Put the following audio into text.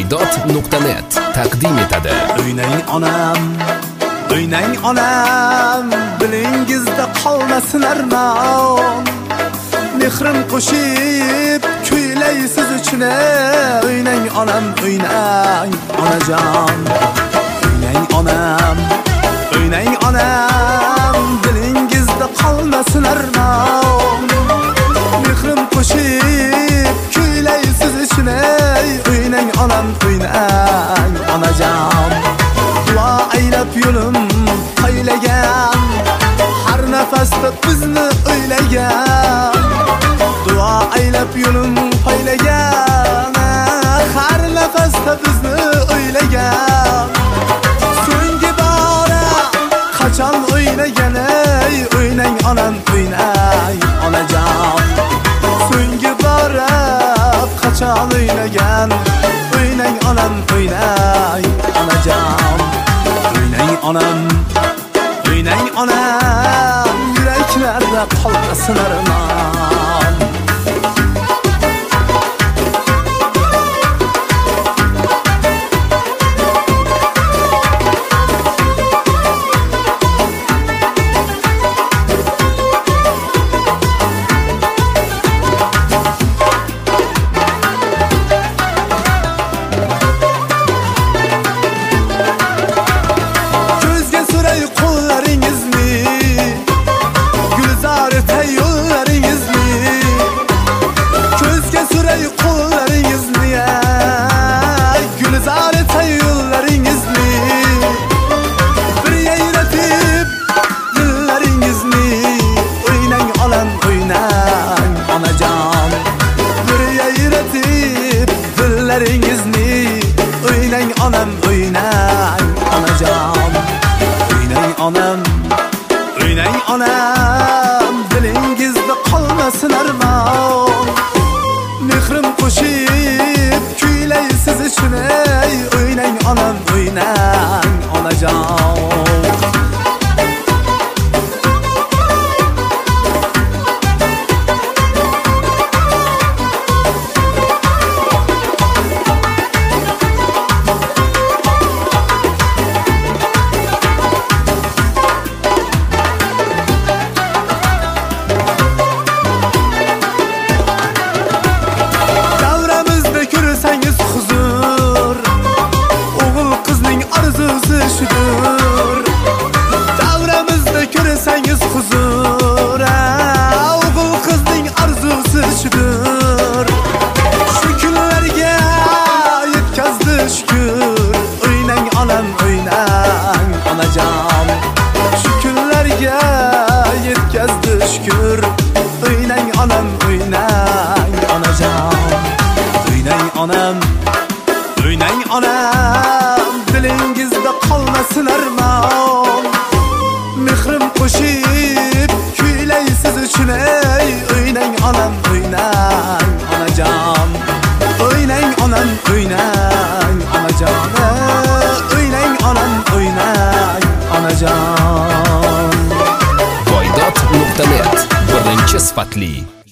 Voydod.net taqdim etadi. O'ynang onam, dilingizda qolmasin armon. Mehrim qo'shib kuylay siz uchun. O'ynang onam, o'ynang onajon. O'ynang onam, dilingizda qolmasin armon. Mehrim qo'shib kuylay siz uchun. O'ynang onam, o'ynang onajon. Duo aylab yo'lim qaylagan, har nafasda bizni o'ylagan. Duo aylab yo'lim qaylagan, har nafasda bizni o'ylagan. So'nggi bora qachon o'ynagan, o'ynang onam, o'ynang onajon. So'nggi bora qachon o'ynagan, o'ynang onam, o'ynang onajon. O'ynang onam, yuraklarda qolmasin armon. O'ynang onam, o'ynang onajon. O'ynang onam, dilingizda qolmasin armon. Mehrim qo'shib kuylay siz uchun. O'ynang onam, o'ynang onajon. Davramizda ko'rsangiz huzur, o'g'il qizning arzusi shudur. Shu kunlarga yetkazdi shukr. O'ynang onam, o'ynang onajon. Shu kunlarga yetkazdi shukr. O'ynang onam, o'ynang onajon. O'ynang onam, dilingizda qolmasin armon. Mehrim qo'shib kuylay siz uchun. O'ynang onam, o'ynang onajon. O'ynang onam, o'ynang onajon. O'ynang onam, o'ynang onajon. Voydod.net birinchi sifatli